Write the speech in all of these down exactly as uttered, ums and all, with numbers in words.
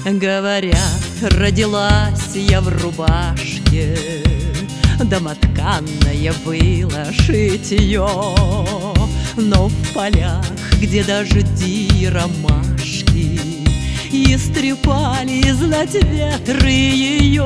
Говорят, родилась я в рубашке, домотканное было шитье, но в полях, где дожди и ромашки истрепали знать ветры ее,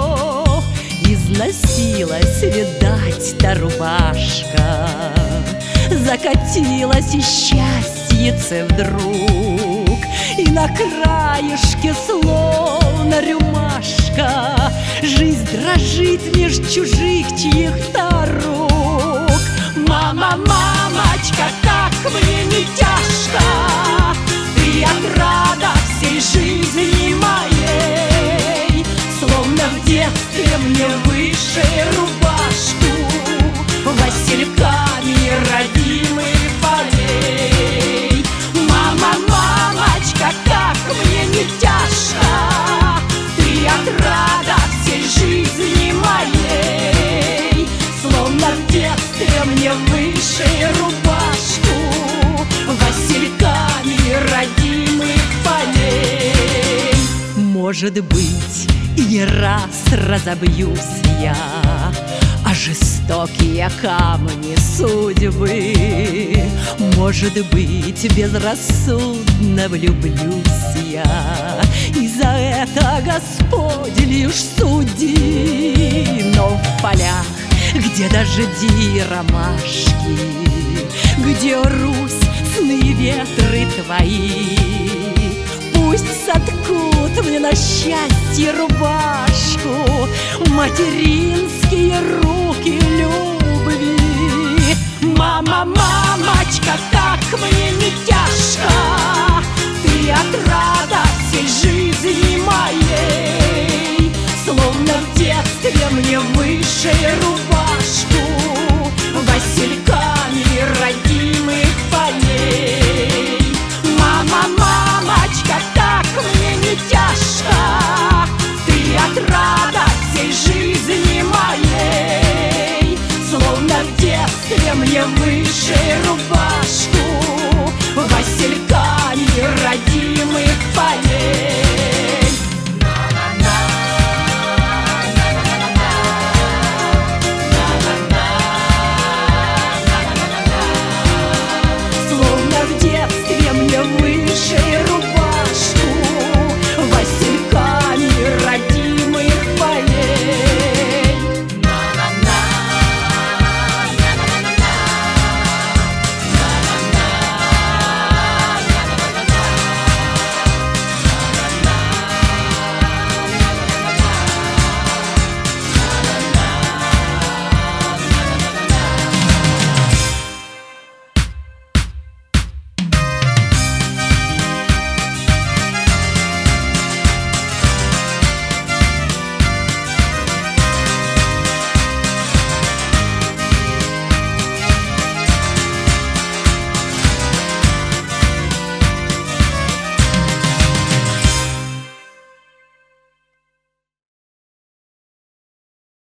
износилась, видать, та рубашка, закатилась и счастьице вдруг, и на краешке, словно рюмашка, жизнь дрожит меж чужих чьих-то рук. Мама, мамочка, как мне не тяжко, ты отрада всей жизни моей, словно в детстве мне выше рубашку васильками родимых полей. Мама, мамочка, как мне не тяжко, ты отрада всей жизни моей, словно в детстве мне выше рубашку васильками родимых полей. Может быть, и не раз разобьюсь я а жестокие камни судьбы. Может быть, безрассудно влюблюсь я, и за это Господь лишь суди. Но в полях, где дожди и ромашки, где Русь, сны и ветры твои, пусть соткут мне на счастье рубашку материнские руки, люди.